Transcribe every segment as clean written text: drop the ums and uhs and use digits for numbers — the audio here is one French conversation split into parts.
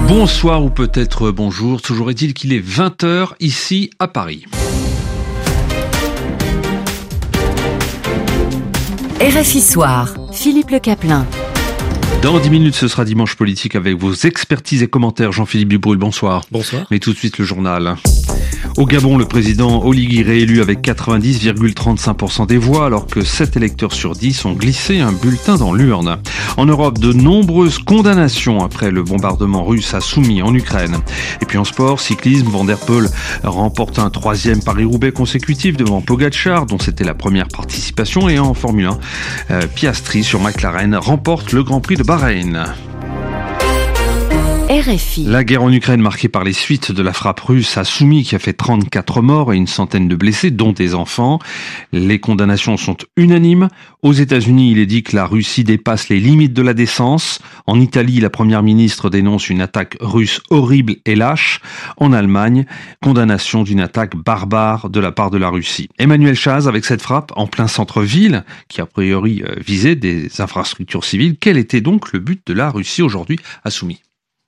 Bonsoir ou peut-être bonjour, toujours est-il qu'il est 20h ici à Paris. RFI Soir, Philippe Le Caplin. Dans 10 minutes, ce sera Dimanche Politique avec vos expertises et commentaires. Jean-Philippe Dubreuil, bonsoir. Bonsoir. Mais tout de suite, le journal. Au Gabon, le président Oligui réélu avec 90,35% des voix, alors que 7 électeurs sur 10 ont glissé un bulletin dans l'urne. En Europe, de nombreuses condamnations après le bombardement russe à Soumy en Ukraine. Et puis en sport, cyclisme, Van der Poel remporte un 3e Paris-Roubaix consécutif devant Pogačar, dont c'était la première participation. Et en Formule 1, Piastri sur McLaren remporte le Grand Prix de Bahreïn. RFI. La guerre en Ukraine marquée par les suites de la frappe russe à Soumy qui a fait 34 morts et une centaine de blessés, dont des enfants. Les condamnations sont unanimes. Aux États-Unis, il est dit que la Russie dépasse les limites de la décence. En Italie, la première ministre dénonce une attaque russe horrible et lâche. En Allemagne, condamnation d'une attaque barbare de la part de la Russie. Emmanuel Chaz, avec cette frappe en plein centre-ville, qui a priori visait des infrastructures civiles, quel était donc le but de la Russie aujourd'hui à Soumy ?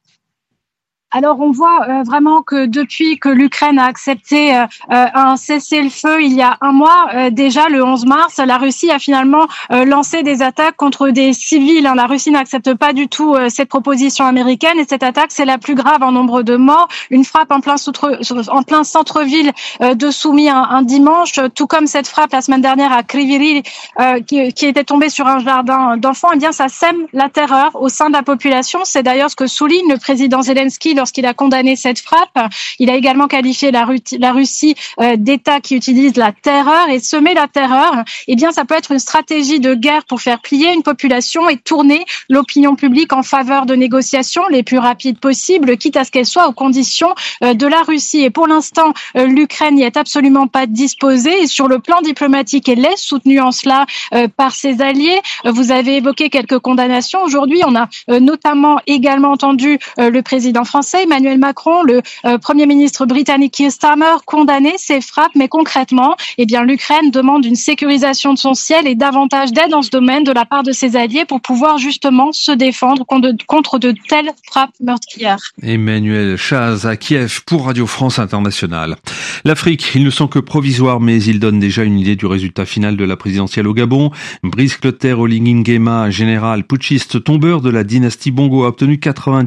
Alors on voit vraiment que depuis que l'Ukraine a accepté un cessez-le-feu il y a un mois, déjà le 11 mars, la Russie a finalement lancé des attaques contre des civils. La Russie n'accepte pas du tout cette proposition américaine et cette attaque, c'est la plus grave en nombre de morts. Une frappe en plein centre-ville de Soumy un dimanche, tout comme cette frappe la semaine dernière à Kryvyi qui était tombée sur un jardin d'enfants. Eh bien, ça sème la terreur au sein de la population. C'est d'ailleurs ce que souligne le président Zelensky lorsqu'il a condamné cette frappe. Il a également qualifié la Russie d'État qui utilise la terreur, et semer la terreur, eh bien, ça peut être une stratégie de guerre pour faire plier une population et tourner l'opinion publique en faveur de négociations les plus rapides possibles, quitte à ce qu'elles soient aux conditions de la Russie. Et pour l'instant, l'Ukraine n'y est absolument pas disposée, et sur le plan diplomatique, elle est soutenue en cela par ses alliés. Vous avez évoqué quelques condamnations. Aujourd'hui, on a notamment également entendu le président français Emmanuel Macron, le Premier ministre britannique Keir Starmer condamner ces frappes, mais concrètement, eh bien, l'Ukraine demande une sécurisation de son ciel et davantage d'aide dans ce domaine de la part de ses alliés pour pouvoir justement se défendre contre de telles frappes meurtrières. Emmanuel Chaz à Kiev pour Radio France Internationale. L'Afrique, il ne sont que provisoires, mais il donne déjà une idée du résultat final de la présidentielle au Gabon. Brice Clotaire Oligui Nguema, général putschiste tombeur de la dynastie Bongo, a obtenu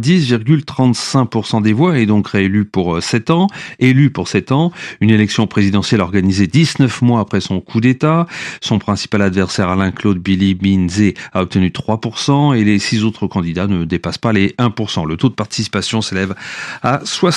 90,35% des voix et donc réélu pour 7 ans. Élu pour 7 ans, une élection présidentielle organisée 19 mois après son coup d'État. Son principal adversaire Alain-Claude Billy Binzé a obtenu 3% et les 6 autres candidats ne dépassent pas les 1%. Le taux de participation s'élève à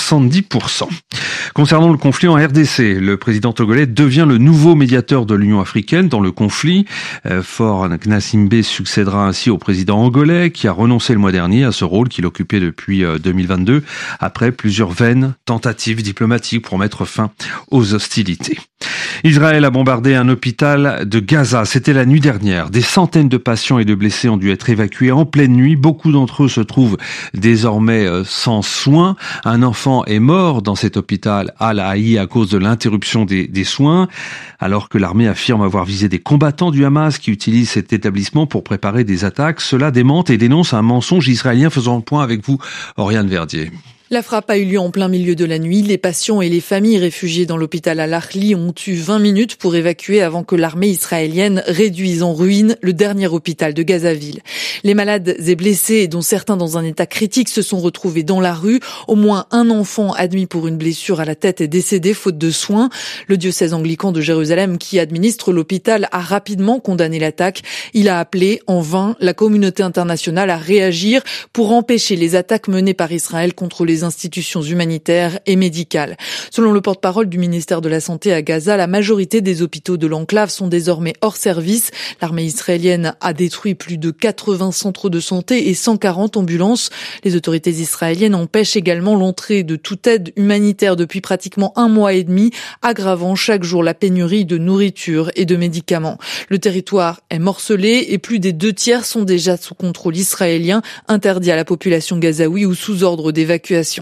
70%. Concernant le conflit en RDC, le président togolais devient le nouveau médiateur de l'Union africaine dans le conflit. Faure Gnassingbé succédera ainsi au président angolais qui a renoncé le mois dernier à ce rôle qu'il occupait depuis 2022 après plusieurs vaines tentatives diplomatiques pour mettre fin aux hostilités. Israël a bombardé un hôpital de Gaza. C'était la nuit dernière. Des centaines de patients et de blessés ont dû être évacués en pleine nuit. Beaucoup d'entre eux se trouvent désormais sans soins. Un enfant est mort dans cet hôpital Al-Haï à cause de l'interruption des soins, alors que l'armée affirme avoir visé des combattants du Hamas qui utilisent cet établissement pour préparer des attaques. Cela démente et dénonce un mensonge israélien. Faisant le point avec vous, Oriane Verdier. La frappe a eu lieu en plein milieu de la nuit. Les patients et les familles réfugiées dans l'hôpital Al-Ahli ont eu 20 minutes pour évacuer avant que l'armée israélienne réduise en ruine le dernier hôpital de Gazaville. Les malades et blessés, dont certains dans un état critique, se sont retrouvés dans la rue. Au moins un enfant admis pour une blessure à la tête est décédé faute de soins. Le diocèse anglican de Jérusalem, qui administre l'hôpital, a rapidement condamné l'attaque. Il a appelé en vain la communauté internationale à réagir pour empêcher les attaques menées par Israël contre les institutions humanitaires et médicales. Selon le porte-parole du ministère de la Santé à Gaza, la majorité des hôpitaux de l'enclave sont désormais hors service. L'armée israélienne a détruit plus de 80 centres de santé et 140 ambulances. Les autorités israéliennes empêchent également l'entrée de toute aide humanitaire depuis pratiquement un mois et demi, aggravant chaque jour la pénurie de nourriture et de médicaments. Le territoire est morcelé et plus des 2/3 sont déjà sous contrôle israélien, interdit à la population gazaoui ou sous ordre d'évacuation.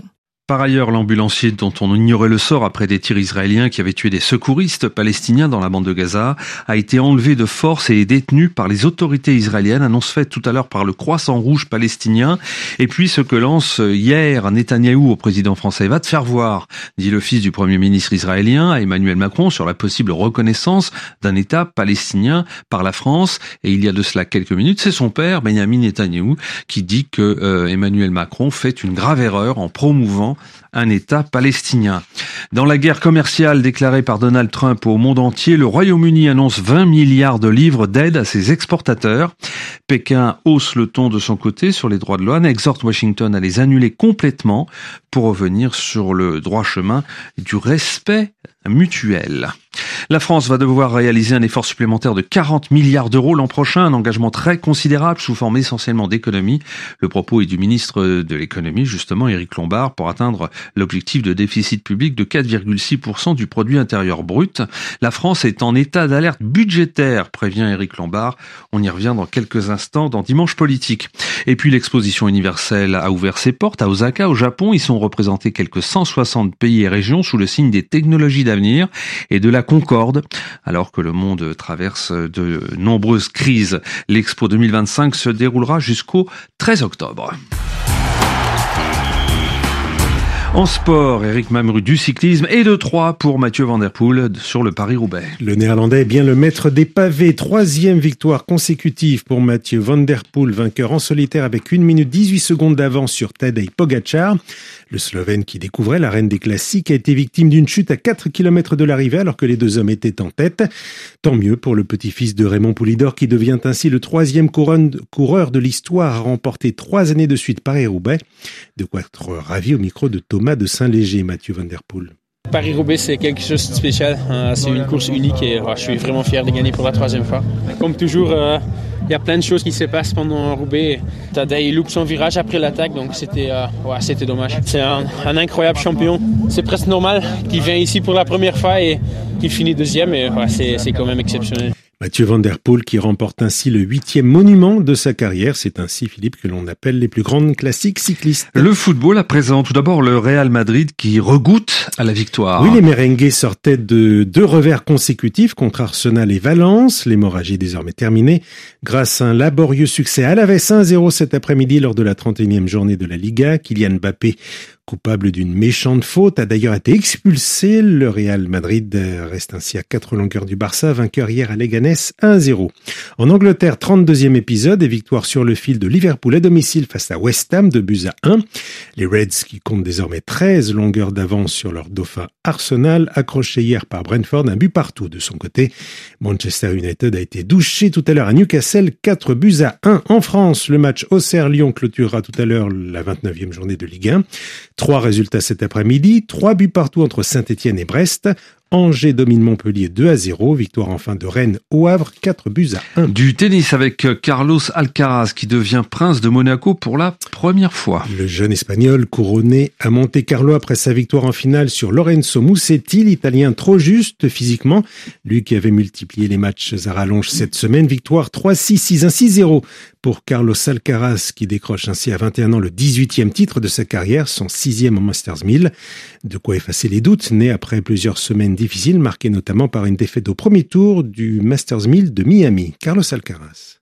Par ailleurs, l'ambulancier dont on ignorait le sort après des tirs israéliens qui avaient tué des secouristes palestiniens dans la bande de Gaza a été enlevé de force et est détenu par les autorités israéliennes, annonce faite tout à l'heure par le Croissant Rouge palestinien. Et puis ce que lance hier Netanyahou au président français va te faire voir, dit le fils du Premier ministre israélien à Emmanuel Macron sur la possible reconnaissance d'un État palestinien par la France. Et il y a de cela quelques minutes, c'est son père, Benyamin Netanyahou, qui dit que Emmanuel Macron fait une grave erreur en promouvant un État palestinien. Dans la guerre commerciale déclarée par Donald Trump au monde entier, le Royaume-Uni annonce 20 milliards de livres d'aide à ses exportateurs. Pékin hausse le ton de son côté sur les droits de l'homme, exhorte Washington à les annuler complètement pour revenir sur le droit chemin du respect mutuel. La France va devoir réaliser un effort supplémentaire de 40 milliards d'euros l'an prochain, un engagement très considérable sous forme essentiellement d'économie. Le propos est du ministre de l'économie, justement, Éric Lombard, pour atteindre l'objectif de déficit public de 4,6% du produit intérieur brut. La France est en état d'alerte budgétaire, prévient Éric Lombard. On y revient dans quelques instants dans Dimanche Politique. Et puis l'exposition universelle a ouvert ses portes à Osaka, au Japon. Ils sont représentés quelques 160 pays et régions sous le signe des technologies d'avenir et de la concorde, alors que le monde traverse de nombreuses crises. L'Expo 2025 se déroulera jusqu'au 13 octobre. En sport, Eric Mamru du cyclisme et de 3 pour Mathieu Van Der Poel sur le Paris-Roubaix. Le Néerlandais est bien le maître des pavés. 3e victoire consécutive pour Mathieu Van Der Poel, vainqueur en solitaire avec 1 minute 18 secondes d'avance sur Tadej Pogačar. Le Slovène qui découvrait la reine des classiques a été victime d'une chute à 4 km de l'arrivée alors que les deux hommes étaient en tête. Tant mieux pour le petit-fils de Raymond Poulidor qui devient ainsi le 3e coureur de l'histoire à remporter 3 années de suite Paris-Roubaix. De quoi être ravi au micro de Thomas de Saint-Léger, Mathieu Van Der Poel. Paris-Roubaix, c'est quelque chose de spécial. C'est une course unique et je suis vraiment fier de gagner pour la 3e fois. Comme toujours, il y a plein de choses qui se passent pendant Roubaix. Tadej loupe son virage après l'attaque, donc c'était dommage. C'est un incroyable champion. C'est presque normal qu'il vienne ici pour la première fois et qu'il finit 2e. Et c'est quand même exceptionnel. Mathieu Van Der Poel qui remporte ainsi le 8e monument de sa carrière. C'est ainsi, Philippe, que l'on appelle les plus grandes classiques cyclistes. Le football à présent. Tout d'abord, le Real Madrid qui regoute à la victoire. Oui, les merengues sortaient de 2 revers consécutifs contre Arsenal et Valence. L'hémorragie est désormais terminée grâce à un laborieux succès à Alavés 1-0 cet après-midi lors de la 31e journée de la Liga. Kylian Mbappé, coupable d'une méchante faute, a d'ailleurs été expulsé. Le Real Madrid reste ainsi à 4 longueurs du Barça, vainqueur hier à Leganés 1-0. En Angleterre, 32e épisode et victoire sur le fil de Liverpool à domicile face à West Ham, 2-1. Les Reds qui comptent désormais 13 longueurs d'avance sur leur dauphin Arsenal, accroché hier par Brentford, 1 but partout. De son côté, Manchester United a été douché tout à l'heure à Newcastle, 4-1. En France, le match Auxerre-Lyon clôturera tout à l'heure la 29e journée de Ligue 1. 3 résultats cet après-midi, 3 buts partout entre Saint-Étienne et Brest. Angers domine Montpellier 2-0, victoire enfin de Rennes au Havre 4-1. Du tennis avec Carlos Alcaraz qui devient prince de Monaco pour la première fois. Le jeune Espagnol couronné à Monte-Carlo après sa victoire en finale sur Lorenzo Musetti, l'Italien trop juste physiquement, lui qui avait multiplié les matchs à rallonge cette semaine, victoire 3-6, 6-1, 6-0 pour Carlos Alcaraz qui décroche ainsi à 21 ans le 18e titre de sa carrière, son 6e en Masters 1000. De quoi effacer les doutes, né après plusieurs semaines difficiles, marquées notamment par une défaite au premier tour du Masters 1000 de Miami. Carlos Alcaraz.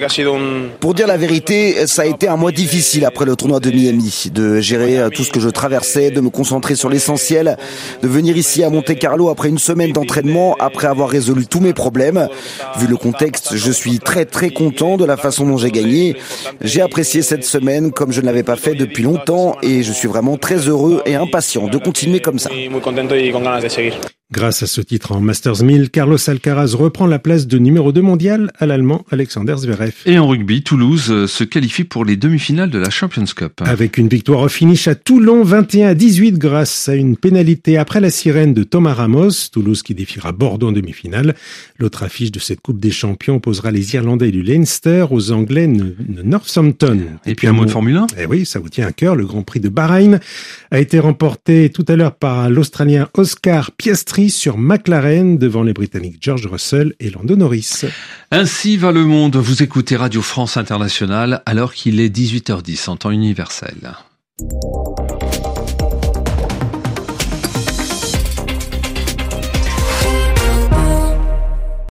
Pour dire la vérité, ça a été un mois difficile après le tournoi de Miami, de gérer tout ce que je traversais, de me concentrer sur l'essentiel, de venir ici à Monte-Carlo après une semaine d'entraînement, après avoir résolu tous mes problèmes. Vu le contexte, je suis très très content de la façon dont j'ai gagné. J'ai apprécié cette semaine comme je ne l'avais pas fait depuis longtemps et je suis vraiment très heureux et impatient de continuer comme ça. Grâce à ce titre en Masters 1000, Carlos Alcaraz reprend la place de numéro 2 mondial à l'Allemand Alexander Zverev. Et en rugby, Toulouse se qualifie pour les demi-finales de la Champions Cup. Avec une victoire au finish à Toulon, 21-18 grâce à une pénalité après la sirène de Thomas Ramos. Toulouse qui défiera Bordeaux en demi-finale. L'autre affiche de cette Coupe des Champions opposera les Irlandais du Leinster aux Anglais de Northampton. Et puis un mot de Formule 1. Eh oui, ça vous tient à cœur. Le Grand Prix de Bahreïn a été remporté tout à l'heure par l'Australien Oscar Piastri sur McLaren devant les Britanniques George Russell et Lando Norris. Ainsi va le monde. Vous écoutez Radio France Internationale alors qu'il est 18h10 en temps universel.